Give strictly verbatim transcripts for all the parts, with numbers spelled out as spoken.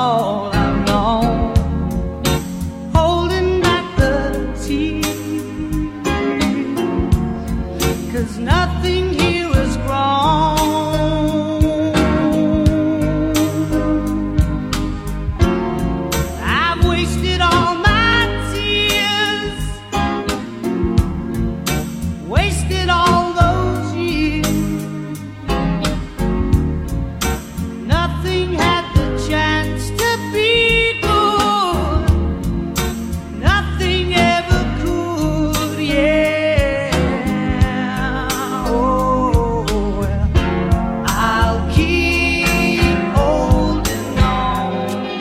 all I've known, holding back the tears, 'cause nothing here is grown. I've wasted all my tears, wasted all those years. Nothing had the chance to be good, nothing ever could, yeah. Oh, well, I'll keep holding on,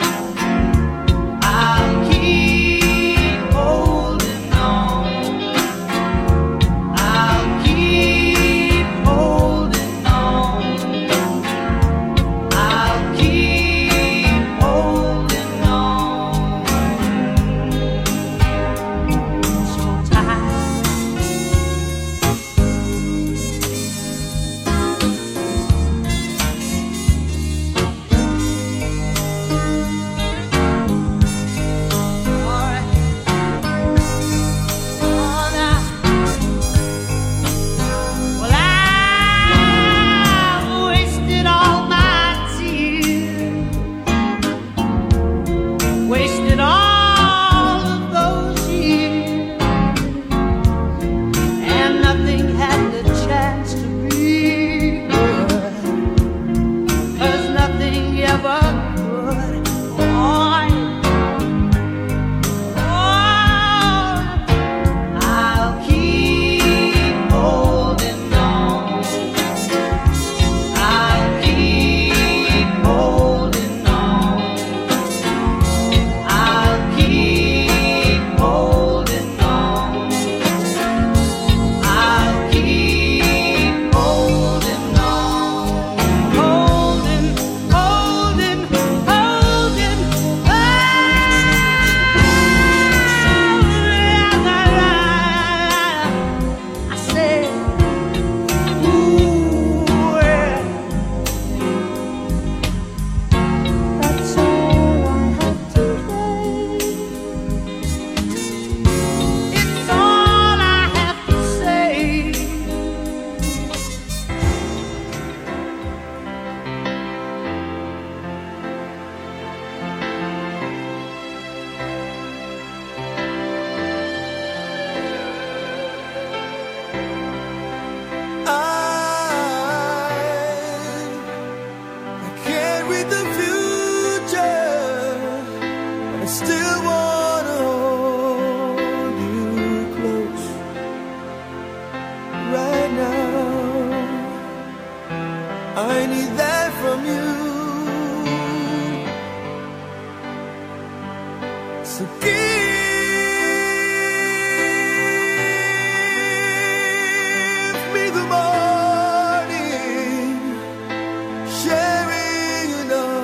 I'll keep holding on, I'll keep holding on, I'll keep holding on. So tight, all right, oh, now. Well, I've wasted all my tears, wasted all of those years, and nothing had the chance to be good, 'cause nothing ever could. Oh, oh, I'll keep holding on, I'll keep holding on, I'll keep holding on, I'll keep holding on, holding, holding, holding, I said, ooh, yeah. That's all I have to say. It's all I have to say. I can't read the future, but I still wanna hold you close right now. I need that from you. So give me the morning, sharing your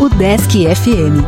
Udesc F M.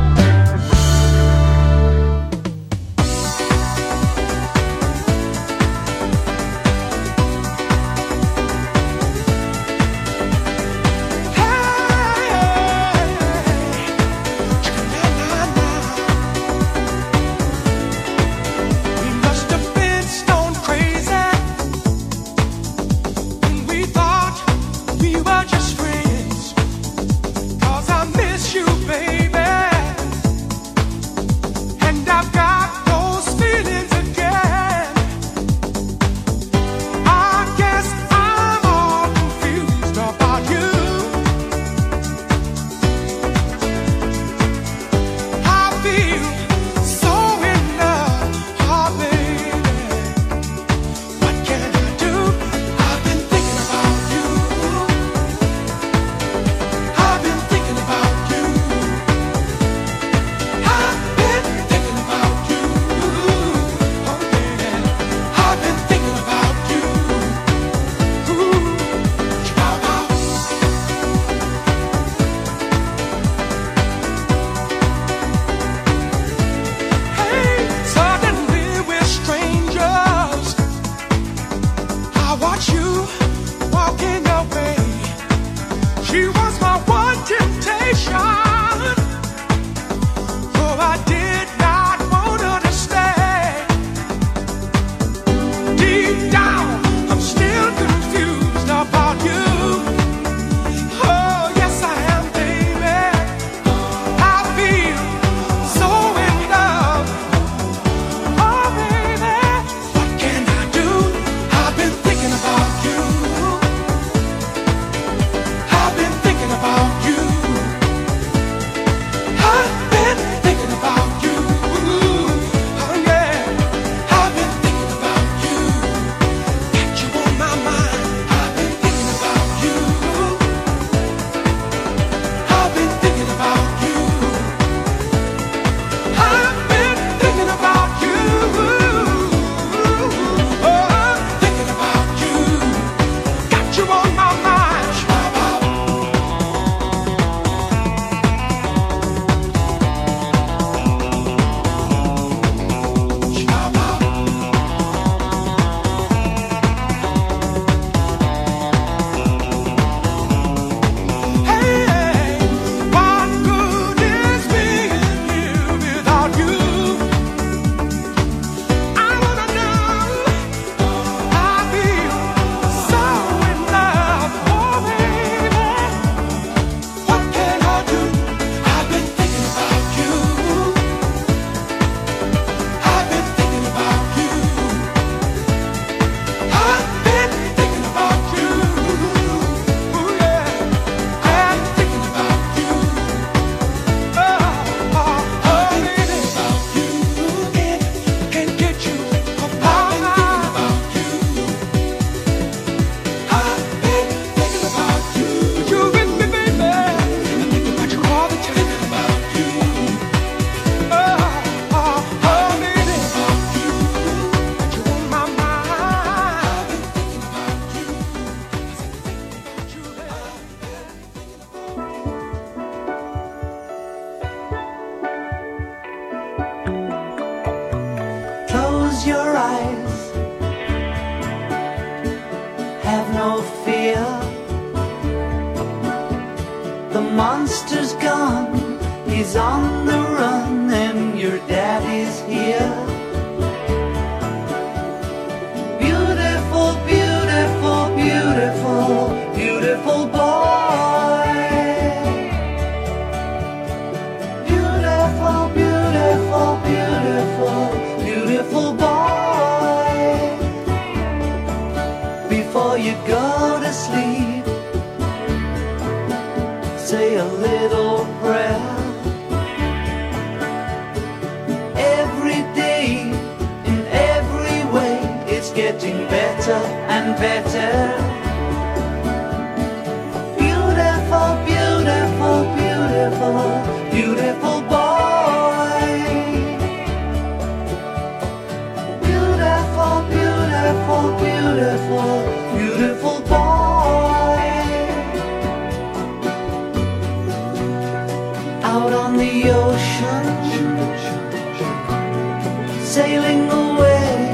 sailing away.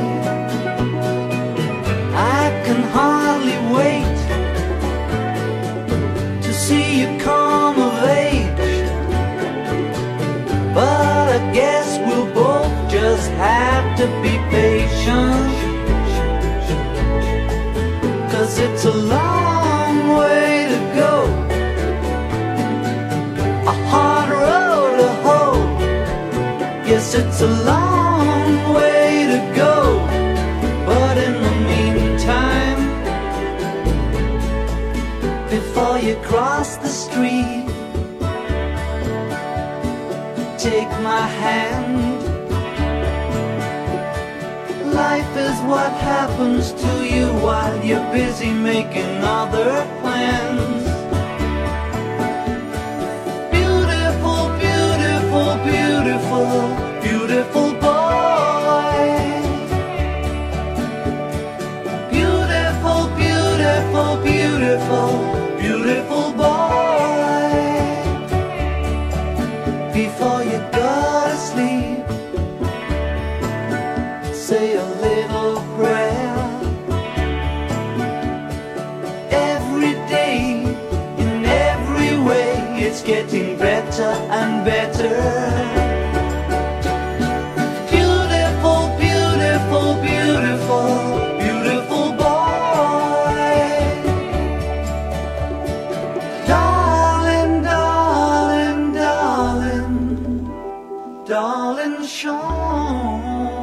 I can hardly wait to see you come of age. But I guess we'll both just have to be patient, 'cause it's a long way to go, a hard road to hoe. Yes, it's a long way to go, but in the meantime, before you cross the street, take my hand. Life is what happens to you while you're busy making other plans. Beautiful, beautiful, beautiful, beautiful boy. Beautiful, beautiful, beautiful, beautiful boy. Before you go to sleep, say a little prayer. Every day, in every way, it's getting better and better. Beautiful, beautiful, beautiful, beautiful boy. Darling, darling, darling, darling Sean.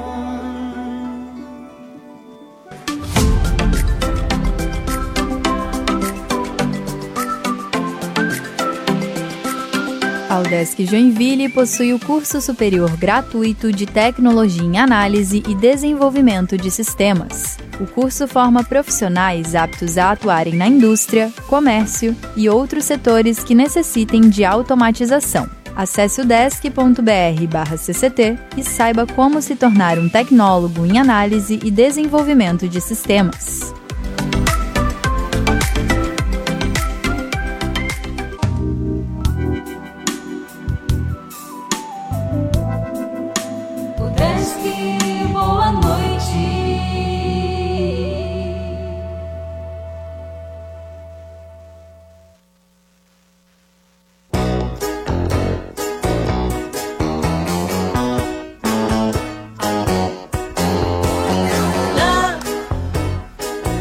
A Udesc Joinville possui o curso superior gratuito de Tecnologia em Análise e Desenvolvimento de Sistemas. O curso forma profissionais aptos a atuarem na indústria, comércio e outros setores que necessitem de automatização. Acesse udesc ponto br barra C C T e saiba como se tornar um tecnólogo em análise e desenvolvimento de sistemas. Boa noite. Love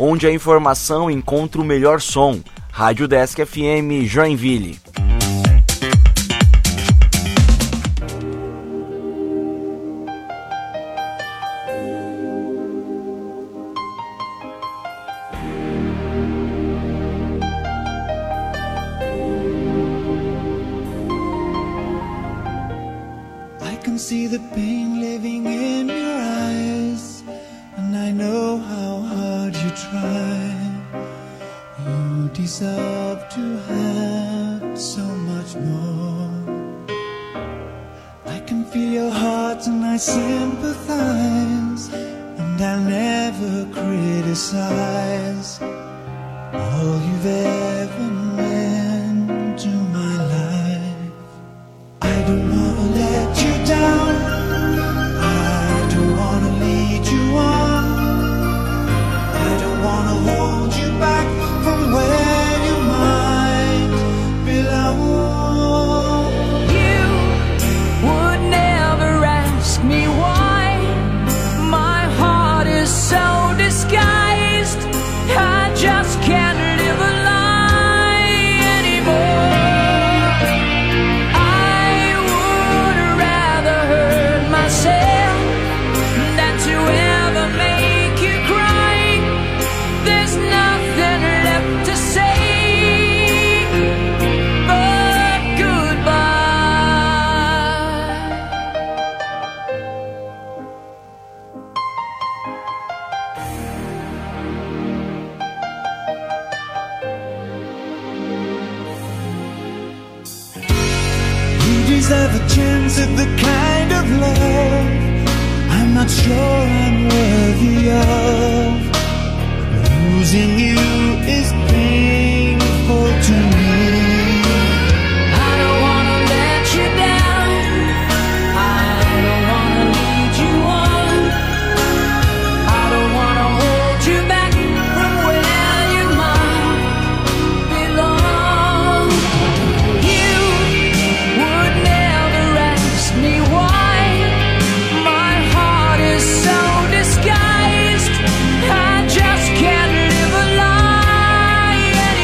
onde a informação encontra o melhor som. Rádio Desk F M Joinville. See the pain living in your eyes, and I know how hard you try. You deserve to have so much more. I can feel your heart and I sympathize, and I'll never criticize all you've ever meant to my life. I don't wanna let you down, I don't wanna lead you on, I don't wanna hold you back from where you might belong. You would never ask me why my heart is so disguised. I just can't live a lie anymore. Deserve a chance at the kind of love I'm not sure I'm worthy of. Losing you is painful to me. I don't wanna let you down, I don't wanna lead you on, I don't wanna hold you back from where you might belong. You would never ask me why my heart is so disguised. I just can't live a lie anymore.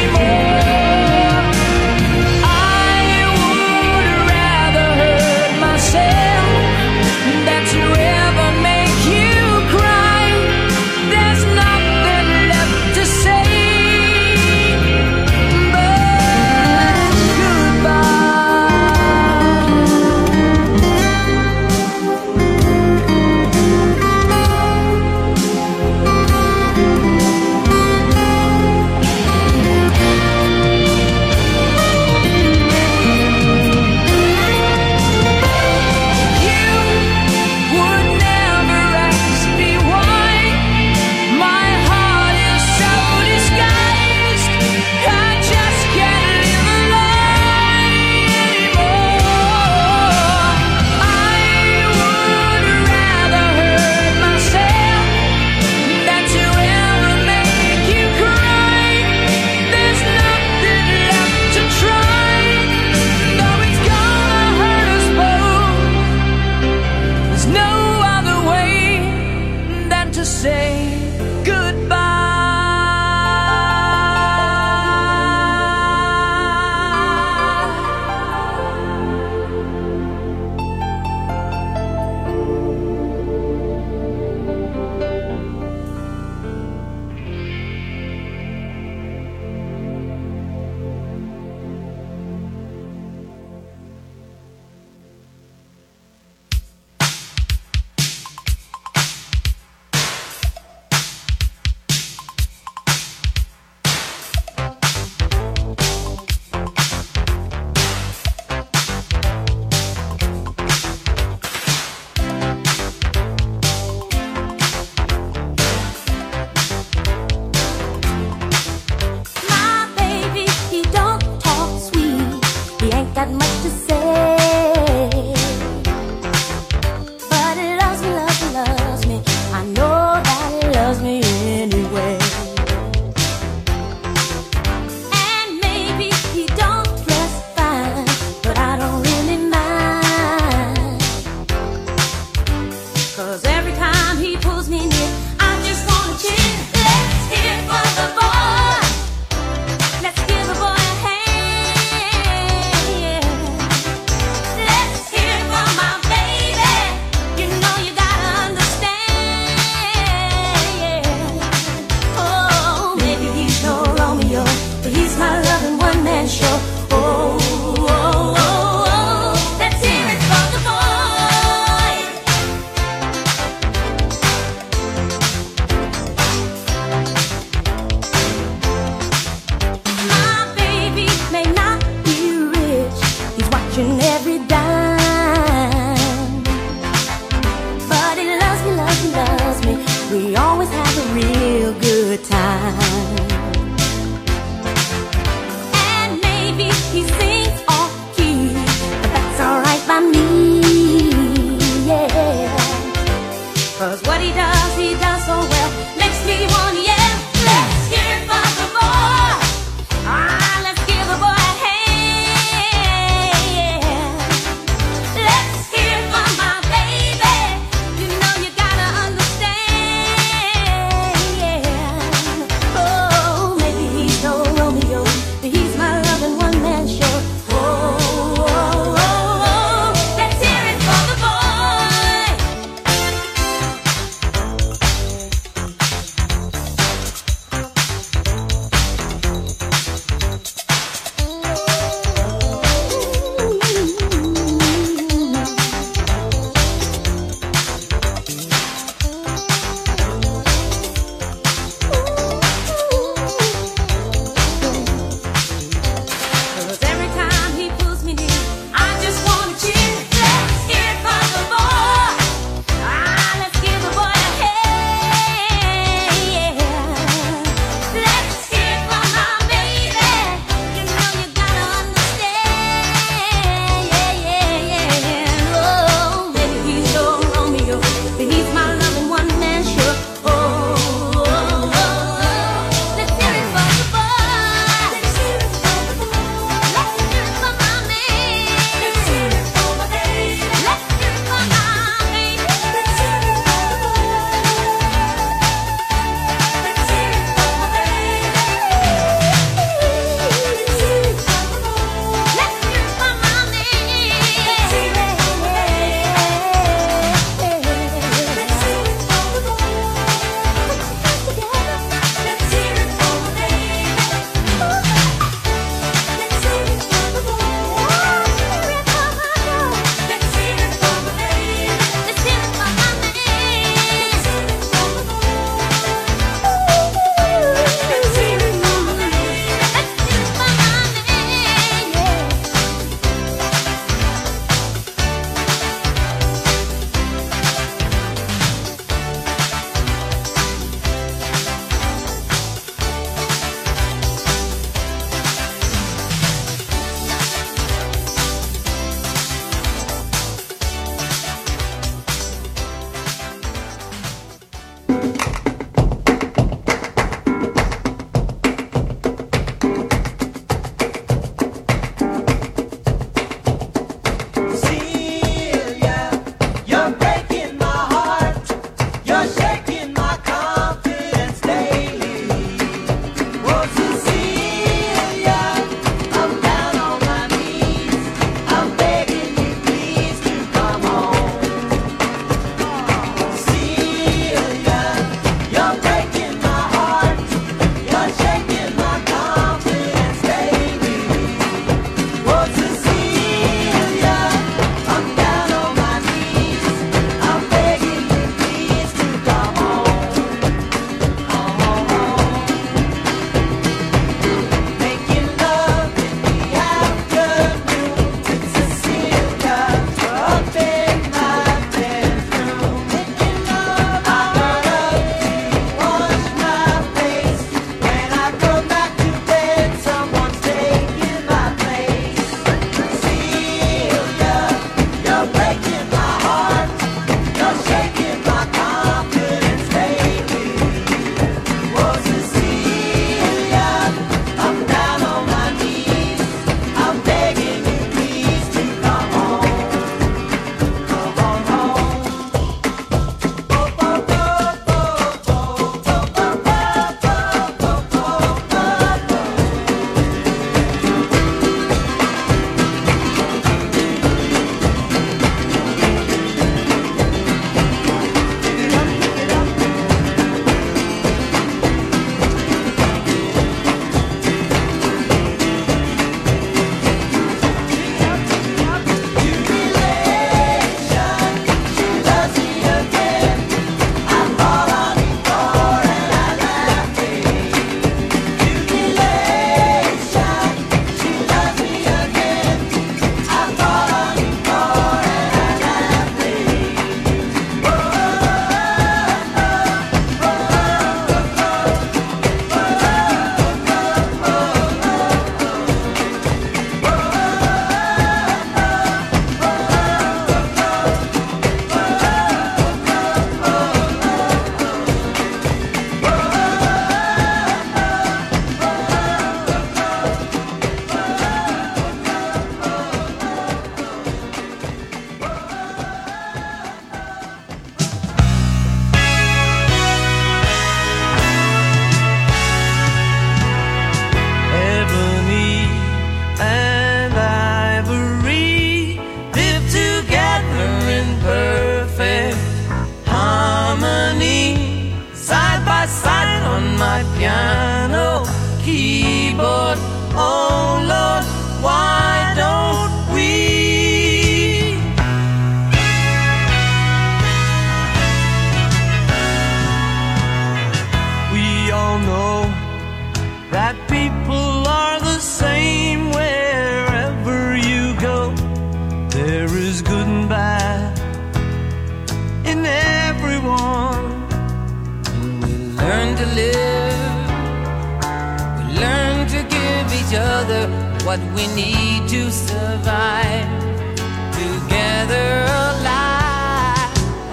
good and bad in everyone. And we learn to live, we learn to give each other what we need to survive. Together alive,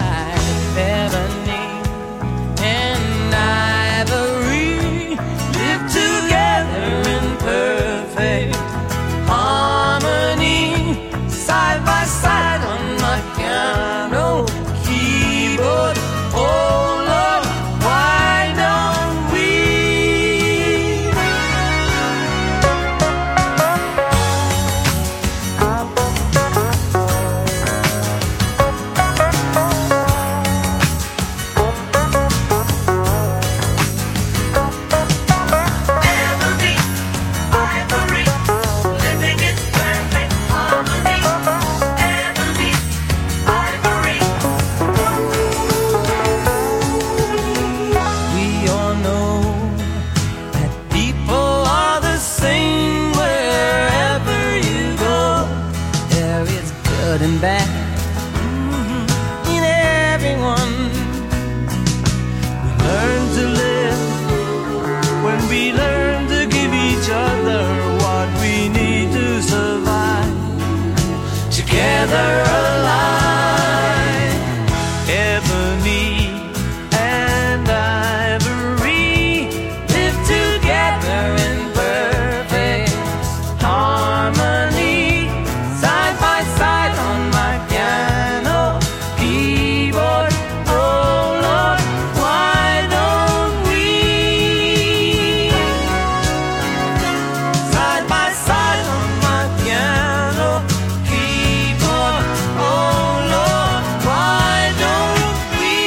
Ebony and Ivory live together in perfect harmony, side by side on my piano keyboard. Oh Lord, why don't we? We all know that people are the same wherever you go. There is good and bad in everyone. We learn to live when we learn to give each other what we need to survive. Together alive, Ebony and Ivory Live together in perfect harmony, side by side on my piano keyboard. Oh Lord, why don't we? Side by side on my piano keyboard. Oh Lord, why don't we?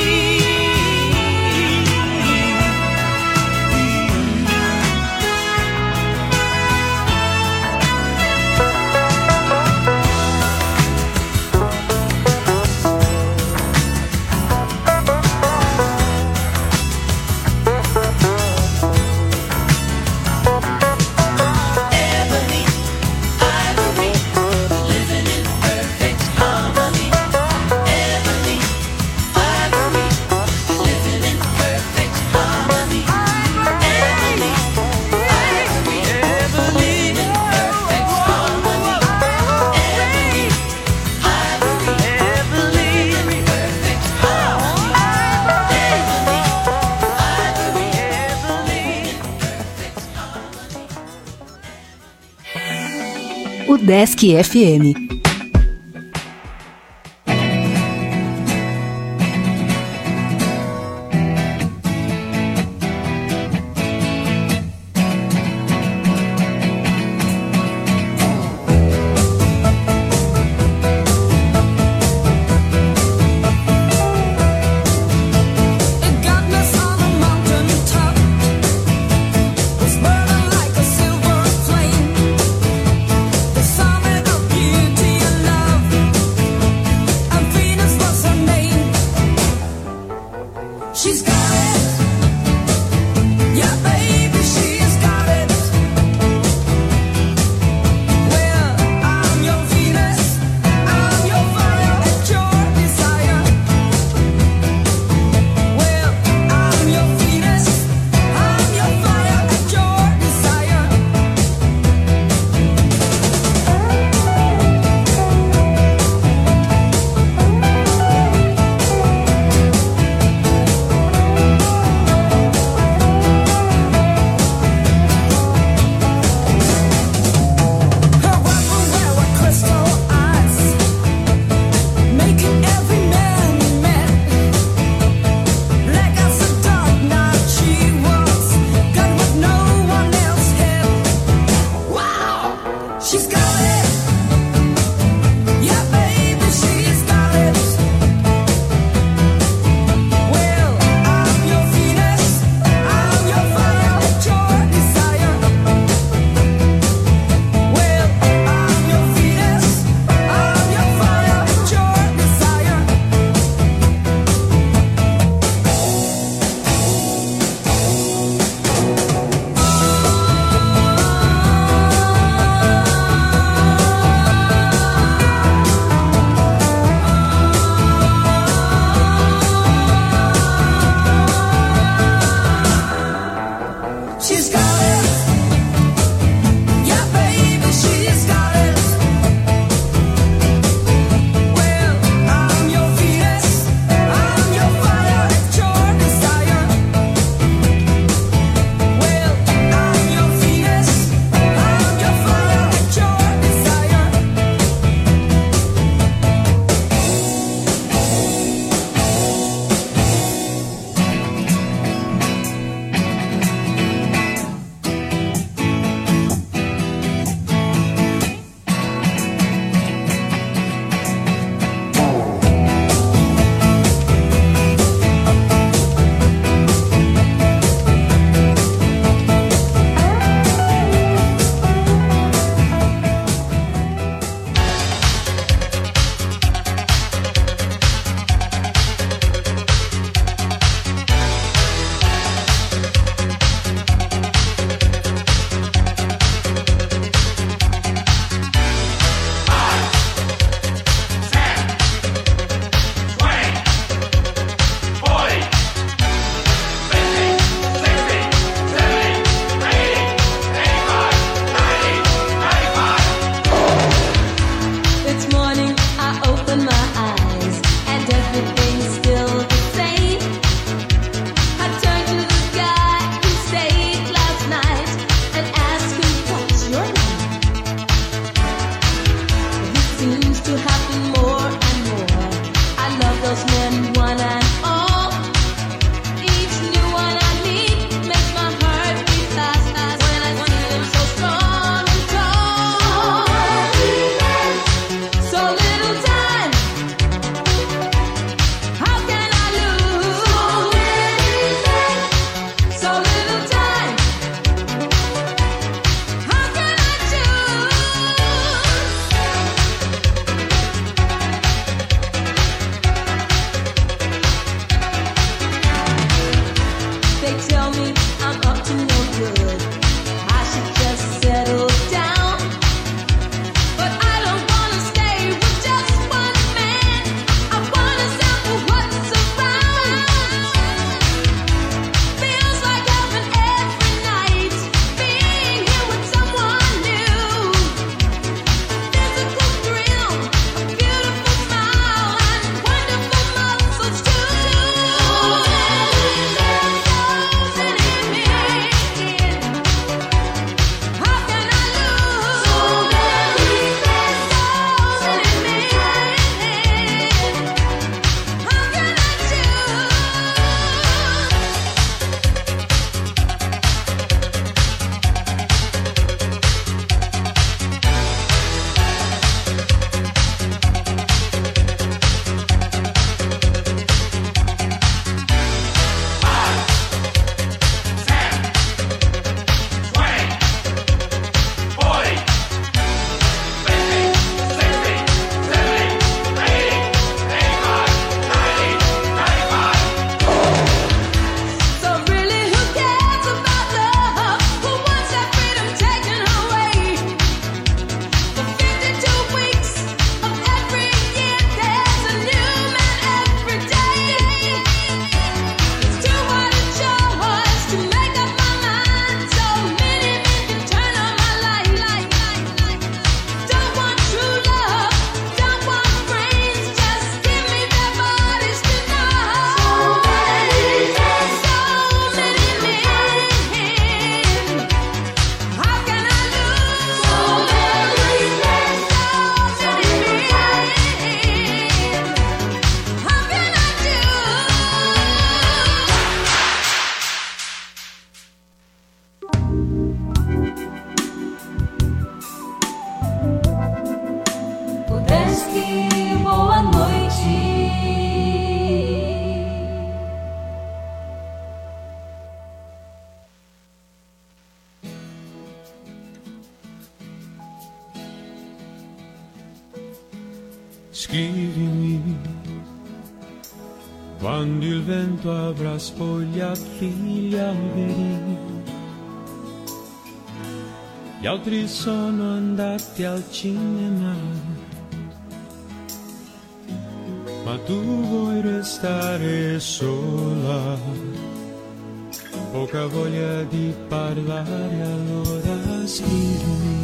Ebony, Ivory, living in perfect harmony. Ebony, Ivory, living in perfect harmony. Ebony, Ivory, living in perfect harmony. Ebony, Ivory, living in perfect harmony. Ebony, Ivory, living in perfect harmony. O Desk F M. It got us on a mountain top. It's burning like a silver flame. The summit of beauty Scrivimi quando il vento avrà spogliato gli alberi, gli altri sono andati al cinema, ma tu vuoi restare sola, poca voglia di parlare, allora scrivimi,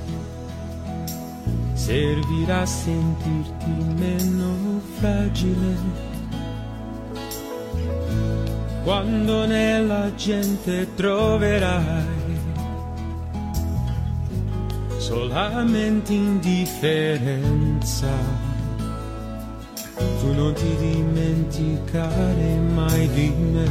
servirà a sentirti meno fragile. Quando nella gente troverai solamente indifferenza, tu non ti dimenticare mai di me.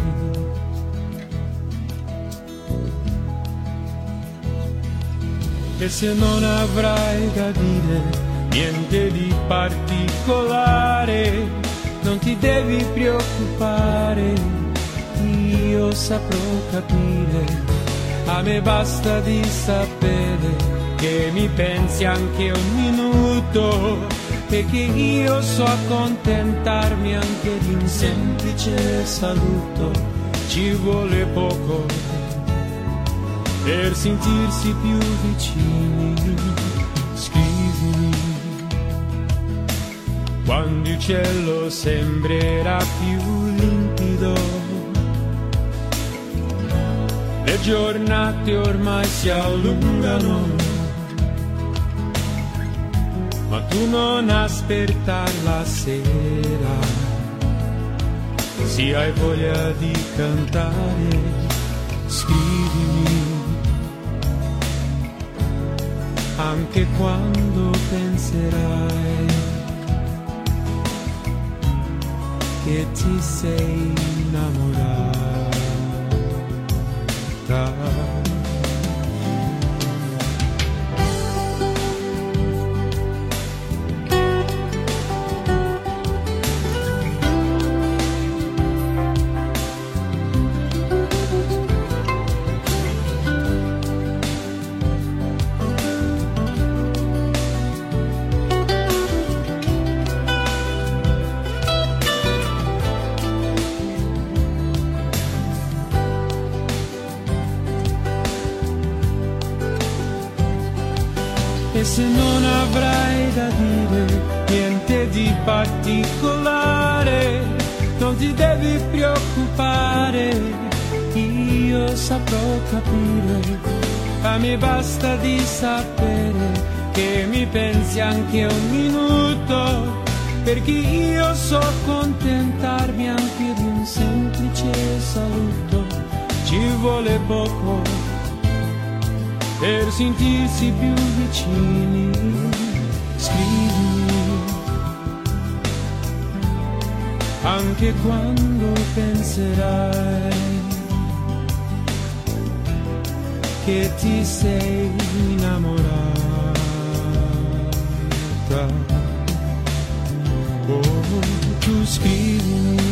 E se non avrai da dire niente di particolare, non ti devi preoccupare, io saprò capire. A me basta di sapere che mi pensi anche un minuto e che io so accontentarmi anche di un semplice saluto. Ci vuole poco per sentirsi più vicini. Scrivimi quando il cielo sembrerà più limpido, le giornate ormai si allungano, ma tu non aspettare la sera, se hai voglia di cantare, scrivimi, anche quando penserai che ti sei innamorata. E se non avrai da dire niente di particolare, non ti devi preoccupare, io saprò capire. A me basta di sapere che mi pensi anche un minuto, perché io so accontentarmi anche di un semplice saluto. Ci vuole poco per sentirsi più vicini. Scrivimi anche quando penserai che ti sei innamorata. Oh, tu scrivimi.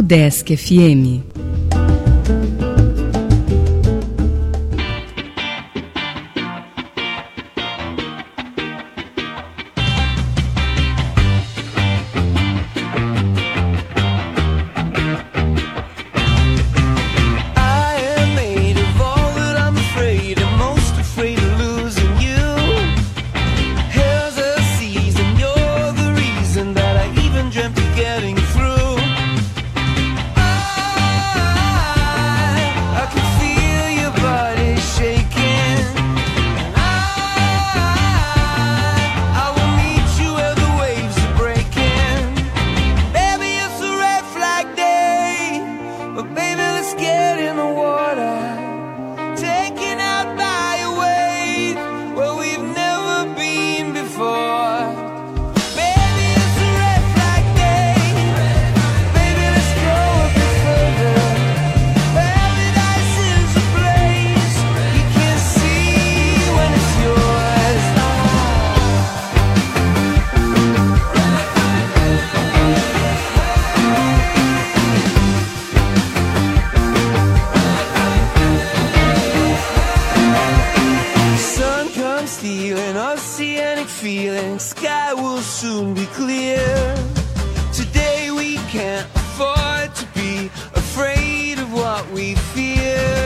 Udesc F M. feeling, sky will soon be clear. Today we can't afford to be afraid of what we fear.